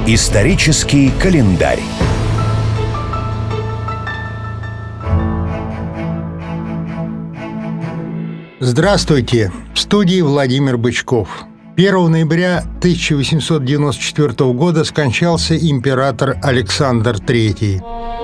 Исторический календарь. Здравствуйте! В студии Владимир Бычков. 1 ноября 1894 года скончался император Александр III.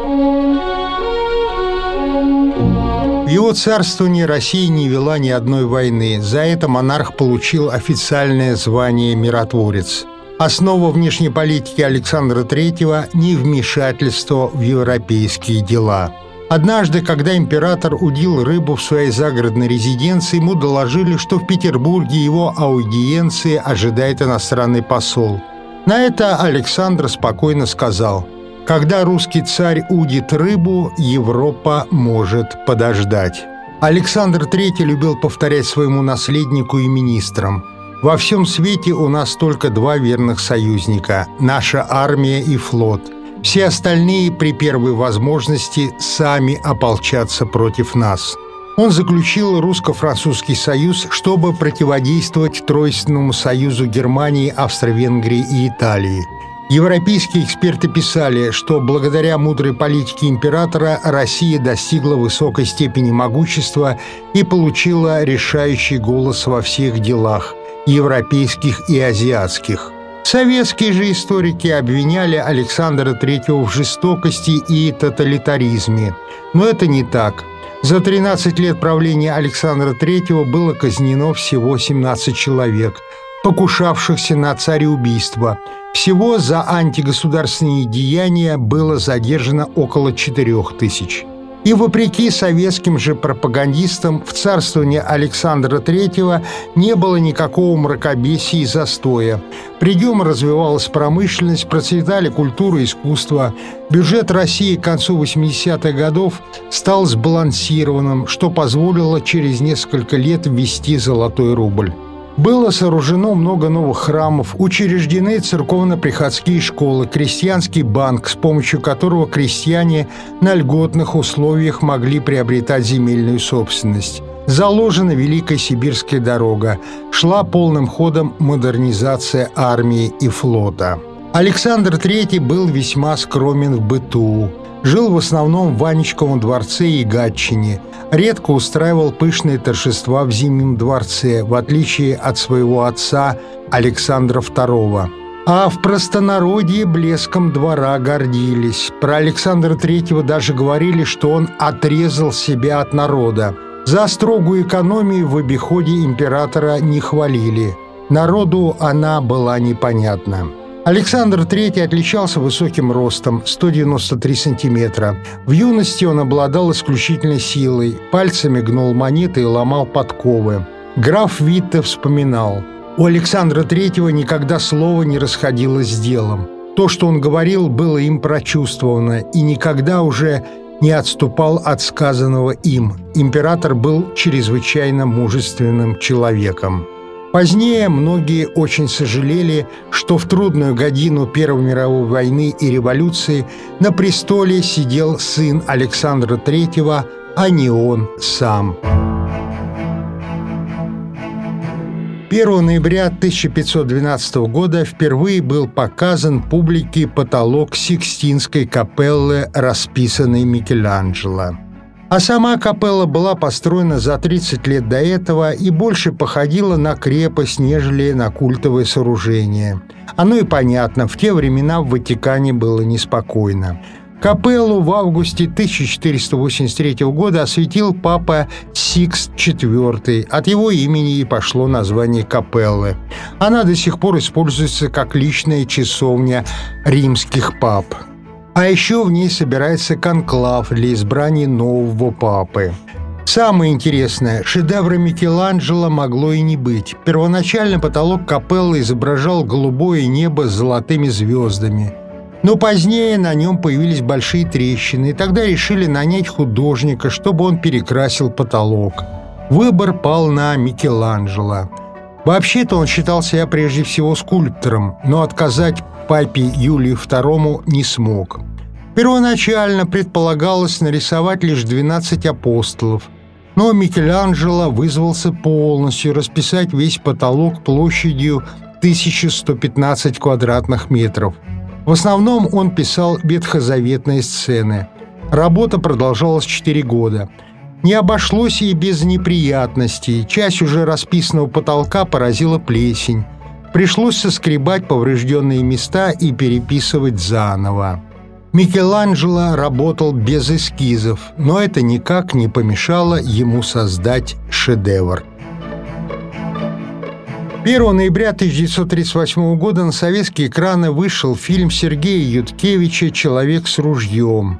В его царствовании Россия не вела ни одной войны. За это монарх получил официальное звание «миротворец». Основа внешней политики Александра III – невмешательство в европейские дела. Однажды, когда император удил рыбу в своей загородной резиденции, ему доложили, что в Петербурге его аудиенции ожидает иностранный посол. На это Александр спокойно сказал: «Когда русский царь удит рыбу, Европа может подождать». Александр III любил повторять своему наследнику и министрам: «Во всем свете у нас только два верных союзника – наша армия и флот. Все остальные при первой возможности сами ополчатся против нас». Он заключил русско-французский союз, чтобы противодействовать Тройственному союзу Германии, Австро-Венгрии и Италии. Европейские эксперты писали, что благодаря мудрой политике императора Россия достигла высокой степени могущества и получила решающий голос во всех делах – европейских и азиатских. Советские же историки обвиняли Александра III в жестокости и тоталитаризме. Но это не так. За 13 лет правления Александра III было казнено всего 17 человек, покушавшихся на цареубийство. Всего за антигосударственные деяния было задержано около 4000. И вопреки советским же пропагандистам, в царствовании Александра III не было никакого мракобесия и застоя. При нем развивалась промышленность, процветали культура и искусство. Бюджет России к концу 80-х годов стал сбалансированным, что позволило через несколько лет ввести золотой рубль. Было сооружено много новых храмов, учреждены церковно-приходские школы, крестьянский банк, с помощью которого крестьяне на льготных условиях могли приобретать земельную собственность. Заложена Великая Сибирская дорога, шла полным ходом модернизация армии и флота. Александр III был весьма скромен в быту. Жил в основном в Анечковом дворце и Гатчине. Редко устраивал пышные торжества в Зимнем дворце, в отличие от своего отца Александра II. А в простонародье блеском двора гордились. Про Александра III даже говорили, что он отрезал себя от народа. За строгую экономию в обиходе императора не хвалили. Народу она была непонятна. Александр III отличался высоким ростом – 193 сантиметра. В юности он обладал исключительной силой, пальцами гнул монеты и ломал подковы. Граф Витте вспоминал: «У Александра III никогда слово не расходилось с делом. То, что он говорил, было им прочувствовано и никогда уже не отступал от сказанного им. Император был чрезвычайно мужественным человеком». Позднее многие очень сожалели, что в трудную годину Первой мировой войны и революции на престоле сидел сын Александра III, а не он сам. 1 ноября 1512 года впервые был показан публике потолок Сикстинской капеллы, расписанный Микеланджело. А сама капелла была построена за 30 лет до этого и больше походила на крепость, нежели на культовое сооружение. Оно и понятно, в те времена в Ватикане было неспокойно. Капеллу в августе 1483 года осветил папа Сикст IV. От его имени и пошло название капеллы. Она до сих пор используется как личная часовня римских пап. А еще в ней собирается конклав для избрания нового папы. Самое интересное, шедевра Микеланджело могло и не быть. Первоначально потолок капеллы изображал голубое небо с золотыми звездами. Но позднее на нем появились большие трещины, и тогда решили нанять художника, чтобы он перекрасил потолок. Выбор пал на Микеланджело. Вообще-то он считал себя прежде всего скульптором, но отказать папе Юлию II не смог. Первоначально предполагалось нарисовать лишь 12 апостолов, но Микеланджело вызвался полностью расписать весь потолок площадью 1115 квадратных метров. В основном он писал ветхозаветные сцены. Работа продолжалась 4 года. Не обошлось и без неприятностей. Часть уже расписанного потолка поразила плесень. Пришлось соскребать поврежденные места и переписывать заново. Микеланджело работал без эскизов, но это никак не помешало ему создать шедевр. 1 ноября 1938 года на советские экраны вышел фильм Сергея Юткевича «Человек с ружьем».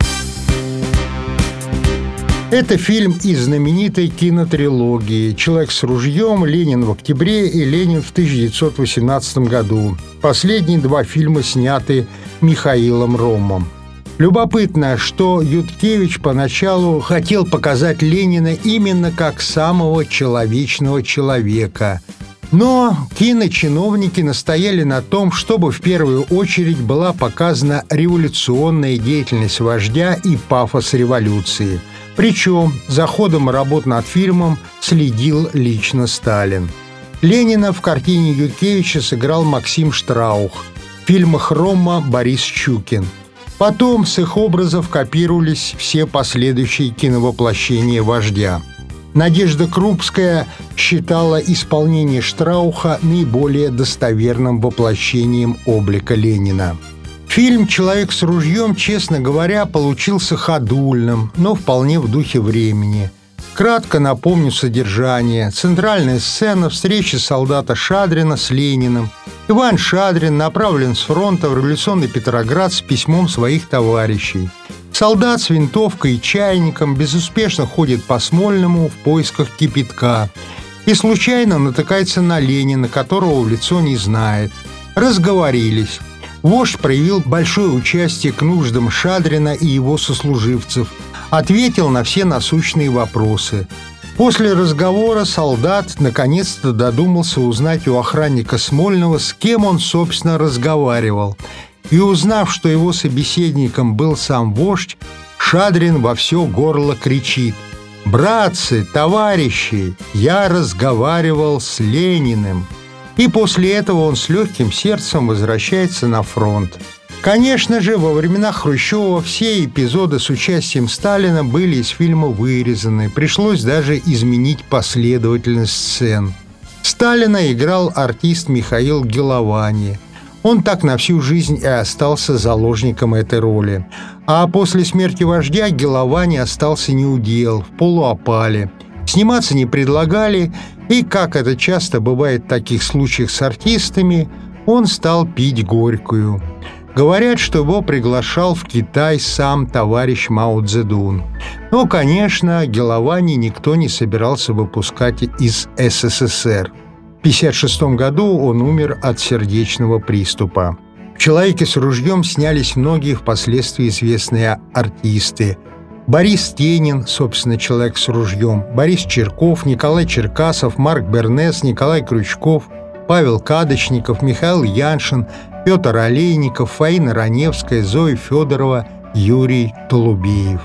Это фильм из знаменитой кинотрилогии «Человек с ружьем», «Ленин в октябре» и «Ленин в 1918 году». Последние 2 фильма сняты Михаилом Ромом. Любопытно, что Юткевич поначалу хотел показать Ленина именно как самого человечного человека. Но киночиновники настояли на том, чтобы в первую очередь была показана революционная деятельность вождя и пафос революции. Причем за ходом работ над фильмом следил лично Сталин. Ленина в картине Юткевича сыграл Максим Штраух, в фильмах Рома Борис Щукин. Потом с их образов копировались все последующие киновоплощения вождя. Надежда Крупская считала исполнение Штрауха наиболее достоверным воплощением облика Ленина. Фильм «Человек с ружьем», честно говоря, получился ходульным, но вполне в духе времени. Кратко напомню содержание. Центральная сцена встречи солдата Шадрина с Лениным. Иван Шадрин направлен с фронта в революционный Петроград с письмом своих товарищей. Солдат с винтовкой и чайником безуспешно ходит по Смольному в поисках кипятка и случайно натыкается на Ленина, которого в лицо не знает. Разговорились. Вождь проявил большое участие к нуждам Шадрина и его сослуживцев, ответил на все насущные вопросы. После разговора солдат наконец-то додумался узнать у охранника Смольного, с кем он, собственно, разговаривал. И узнав, что его собеседником был сам вождь, Шадрин во все горло кричит: «Братцы, товарищи, я разговаривал с Лениным!» И после этого он с легким сердцем возвращается на фронт. Конечно же, во времена Хрущева все эпизоды с участием Сталина были из фильма вырезаны, пришлось даже изменить последовательность сцен. Сталина играл артист Михаил Геловани. Он так на всю жизнь и остался заложником этой роли. А после смерти вождя Геловани остался неудел, в полуопале. Сниматься не предлагали, и, как это часто бывает в таких случаях с артистами, он стал пить горькую. Говорят, что его приглашал в Китай сам товарищ Мао Цзэдун. Но, конечно, Геловани никто не собирался выпускать из СССР. В 1956 году он умер от сердечного приступа. В «Человеке с ружьем» снялись многие впоследствии известные артисты. Борис Тенин, собственно, «Человек с ружьем», Борис Черков, Николай Черкасов, Марк Бернес, Николай Крючков, Павел Кадочников, Михаил Яншин, Петр Олейников, Фаина Раневская, Зоя Федорова, Юрий Толубеев.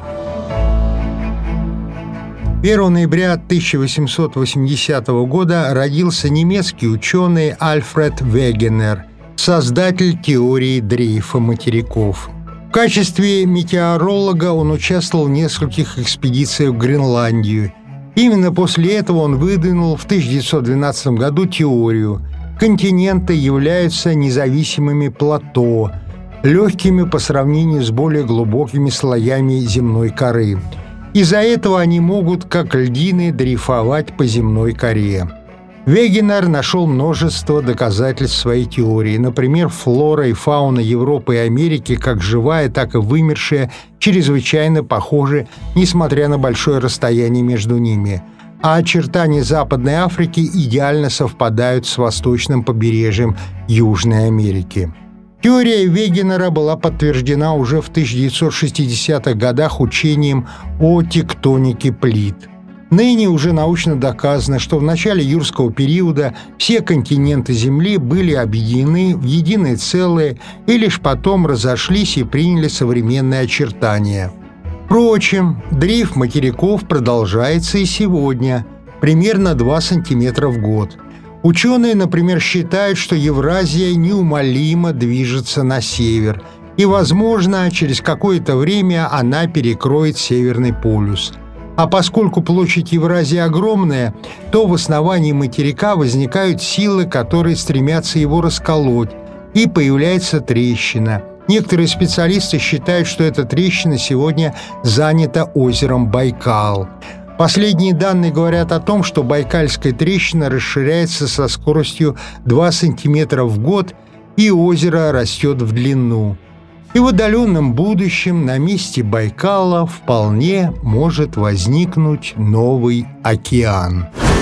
1 ноября 1880 года родился немецкий ученый Альфред Вегенер, создатель теории дрейфа материков. В качестве метеоролога он участвовал в нескольких экспедициях в Гренландию. Именно после этого он выдвинул в 1912 году теорию: континенты являются независимыми плато, легкими по сравнению с более глубокими слоями земной коры. Из-за этого они могут, как льдины, дрейфовать по земной коре. Вегенер нашел множество доказательств своей теории. Например, флора и фауна Европы и Америки, как живая, так и вымершая, чрезвычайно похожи, несмотря на большое расстояние между ними. А очертания Западной Африки идеально совпадают с восточным побережьем Южной Америки. Теория Вегенера была подтверждена уже в 1960-х годах учением о тектонике плит. Ныне уже научно доказано, что в начале юрского периода все континенты Земли были объединены в единое целое и лишь потом разошлись и приняли современные очертания. Впрочем, дрейф материков продолжается и сегодня, примерно 2 сантиметра в год. Ученые, например, считают, что Евразия неумолимо движется на север, и, возможно, через какое-то время она перекроет Северный полюс. А поскольку площадь Евразии огромная, то в основании материка возникают силы, которые стремятся его расколоть, и появляется трещина. Некоторые специалисты считают, что эта трещина сегодня занята озером Байкал. Последние данные говорят о том, что Байкальская трещина расширяется со скоростью 2 см в год, и озеро растет в длину. И в отдаленном будущем на месте Байкала вполне может возникнуть новый океан.